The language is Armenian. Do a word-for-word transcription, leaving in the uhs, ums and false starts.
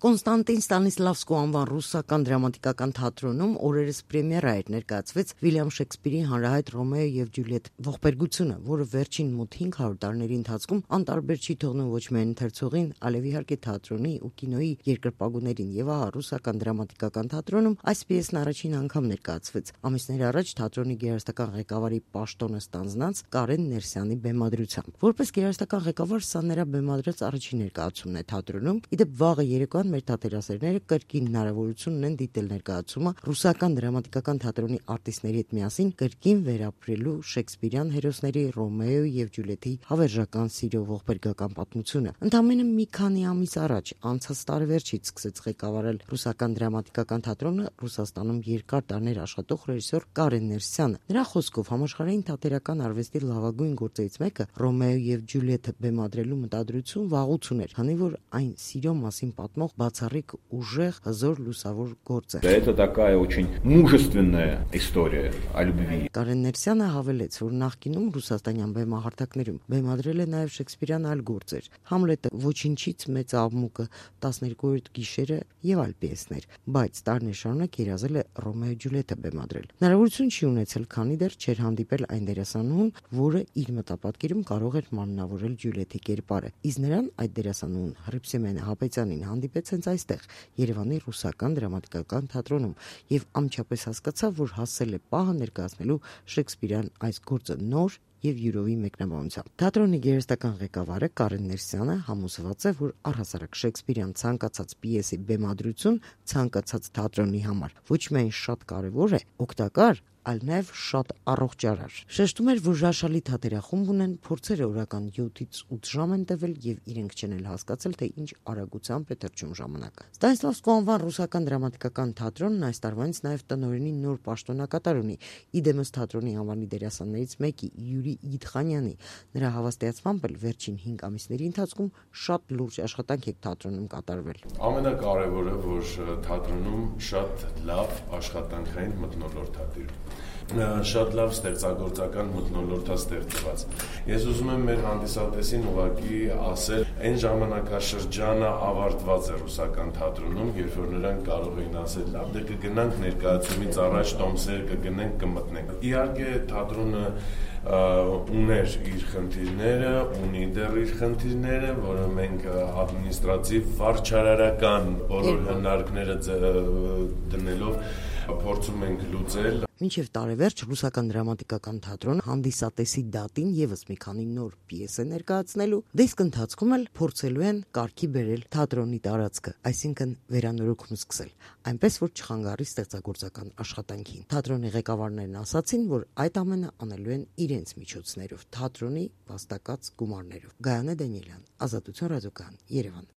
Կոնստանտին Ստանիսլավսկու անվան ռուսական դրամատիկական թատրոնում օրերս պրեմիերա էր ներկայացվեց Վիլյամ Շեքսպիրի հանրահայտ Ռոմեո եւ Ջուլիետ ողբերգությունը, որը վերջին մոտ հինգ հարյուր տարիների ընթացքում անտարբեր չի թողնում ոչ միայն ընթերցողին, այլև իհարկե թատրոնի ու կինոյի երկրպագուներին, եւ ահա ռուսական դրամատիկական թատրոնում այս պիեսն առաջին անգամ ներկայացվեց ամիսներ առաջ թատրոնի գերաստական ղեկավարի պաշտոնը ստանձնած Կարեն Ներսյանի բեմադրությամբ։ Որպես գերաստական ղեկավար սա նրա բեմադրած առաջին ներկայացումն է թատրոնում։ Իդեպ վաղը երեկոյան մեր թատերասերները կրկին հնարավորություն ունեն դիտել ներկայացումը ռուսական դրամատիկական թատրոնի արտիստների հետ միասին կրկին վերապրելու Շեքսպիրյան հերոսների Ռոմեո եւ Ջուլիետի հավերժական սիրո ողբերգական պատմությունը։ Ընդամենը մի քանի ամիս առաջ անցած տարեվերջից սկսեց ղեկավարել ռուսական դրամատիկական թատրոնը Ռուսաստանում երկար տարիներ աշխատող ռեժիսոր Կարեն Ներսյանը։ Նրա խոսքով համաշխարհային թատերական արվեստի լավագույն գործերից մեկը Ռոմեո եւ Ջուլիետը բեմադրելու մտադրություն վաղուց ուներ, քանի որ այն սիրո մասին պատմող բացառիկ ուժեղ հզոր լուսավոր գործ է։ Это такая очень мужественная история о любви. Կարեն Ներսյանը հավելեց, որ նախկինում ռուսաստանյան բեմահարթակներում բեմադրել է նաև Շեքսպիրյան այլ գործեր՝ Համլետը, Ոչինչից մեծ աղմուկը, տասներկուորդ գիշերը եւ այլ պիեսներ, բայց տարիներ շարունակ երազել է Ռոմեո Ջուլիետը բեմադրել։ Հնարավորություն չի ունեցել, քանի դեռ չէր հանդիպել այն դերասանուհուն, որը իր մտապատկերում կարող էր մարմնավորել Ջուլիետի կերպարը։ Իսկ նրան այդ դերասանուհուն Հռիփսիմե Հապետյանին հանդիպեց հենց այստեղ, Երևանի ռուսական դրամատիկական թատրոնում, եւ անմիջապես հասկացավ, որ հասել է պահը ներկայացնելու Շեքսպիրյան այս գործը նոր եւ յուրովի մեկնաբանությամբ։ Թատրոնի գերեստական ղեկավարը Կարեն Ներսյանը համոզված է, որ առհասարակ Շեքսպիրյան ցանկացած պիեսի բեմադրություն ցանկացած թատրոնի համար ոչ միայն շատ կարեւոր է, օգտակար, այլ նաև շատ առողջարար։ Շեշտում էր, որ հրաշալի թատերախումբ ունեն, փորձերը օրական յոթից ութ ժամ են տևել եւ իրենք չեն էլ հասկացել, թե ինչ արագությամբ է թռչում ժամանակը։ Ստանիսլավսկու անվան ռուսական դրամատիկական թատրոնն այս տարվանից նաև տնօրենի նոր պաշտոնակատար ունի։ Իդեմս թատրոնի անվանի դերասաններից մեկի Յուրի Իդխանյանի նրա հավաստիացմամբ էլ վերջին հինգ ամիսների ընթացքում շատ լուրջ աշխատանք է թատրոնում կատարվել։ Ամենակարևորը, որ թատրոնում շատ լավ աշխատանքային մթնոլորտ է տիրում։ Շատ լավ ստեղծագործական մթնոլորտ է ստեղծված։ Ես ուզում եմ մեր հանդիսատեսին ուղղակի ասել, այն ժամանակաշրջանը ավարտված է ռուսական թատրոնում, երբ որ նրանք կարող էին ասել, լավ, դե կգնանք ներկայացումից առաջ տոմսեր կգնենք, կմտնենք։ Իհարկե թատրոնը ուներ իր խնդիրները, ունի դեռ իր խնդիրները, որը մենք ադմինիստրատիվ վարչարարական բոլոր հնարքները դնելով փորձում ենք լուծել։ Մինչև տարեվերջ ռուսական դրամատիկական թատրոնը հանդիսատեսի դատին եւս մի քանի նոր պիես է ներկայացնելու, դիսկ ընթացքում էլ փորձելու են կարգի բերել թատրոնի տարածքը, այսինքն վերանորոգում սկսել, այնպես որ չխանգարի ստեղծագործական աշխատանքին։ Թատրոնի ղեկավարներն ասացին, որ այդ ամենը անելու են իրենց միջոցներով, թատրոնի վաստակած գումարներով։ Գայանե Դանիելյան, Ազատություն ռադիոկայան, Երևան։